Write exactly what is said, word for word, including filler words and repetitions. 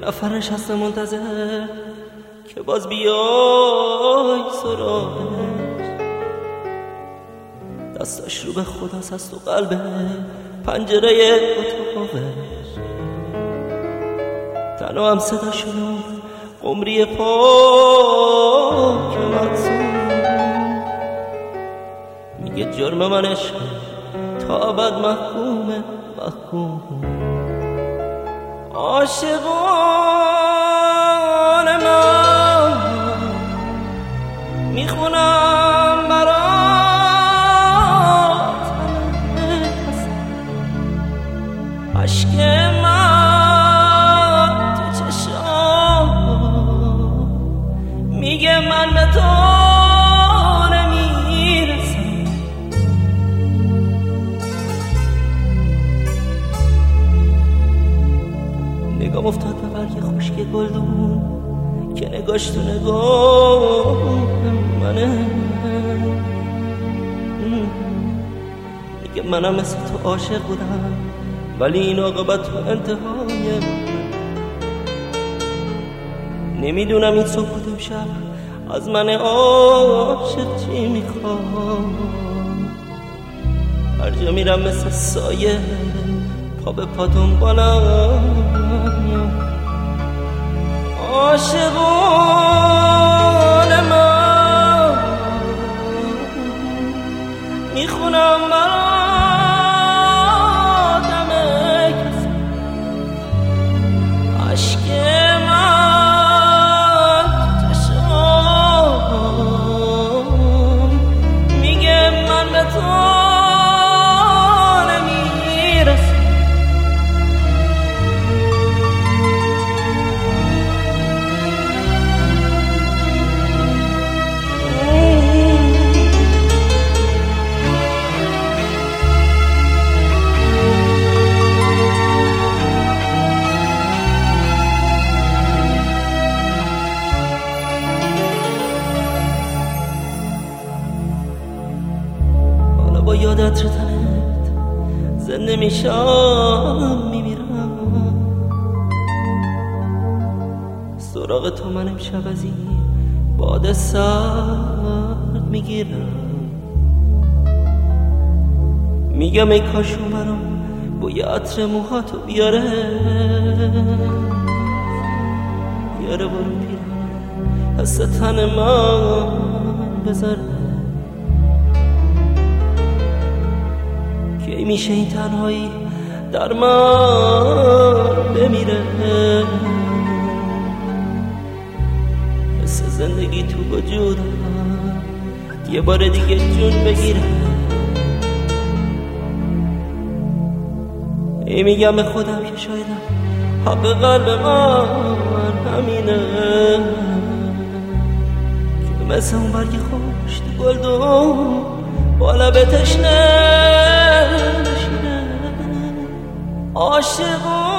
نفر نشسته منتظر که باز بیای سراغش. دستاش رو به خداست از تو قلبه پنجره اتاقش. تنها هم صدا شنو قمری پاک مقصود میگه جرم من عشق تا ابد محکومه محکوم. عاشقان من میخونم برات عشق من تو چشام میگه من به تو نمیرسم. نگام افتاد به برگ خشک گلدون که نگاش تو نگاه منه. میگه منم مثل تو عاشق بودم ولی این عاقبت تو انتهای من. نمیدونم این صبح و شب از من عاشق چی میخوام. هر جا میرم مثل سایه پا به پا دنبالم. عاشقان من میخونم برات همه کسی عشق من تو چشام میگه من به تو نمیرسم. با یادت رو تنت زنده میشم میمیرم. سراغ تو من امشب از این باد سرد میگیرم. میگم ای کاش اومرم بوی عطر موهاتو بیاره بیاره برو پیرم حس تن من بذاره. کی میشه این تنهایی در من بمیره حس زندگی تو وجودم یه بار دیگه جون بگیره. ای میگم به خودم که شایدم حق قلب من همینه که مثل اون برگ خوش تو گلدون با لب تشنه نشینه. عاشقان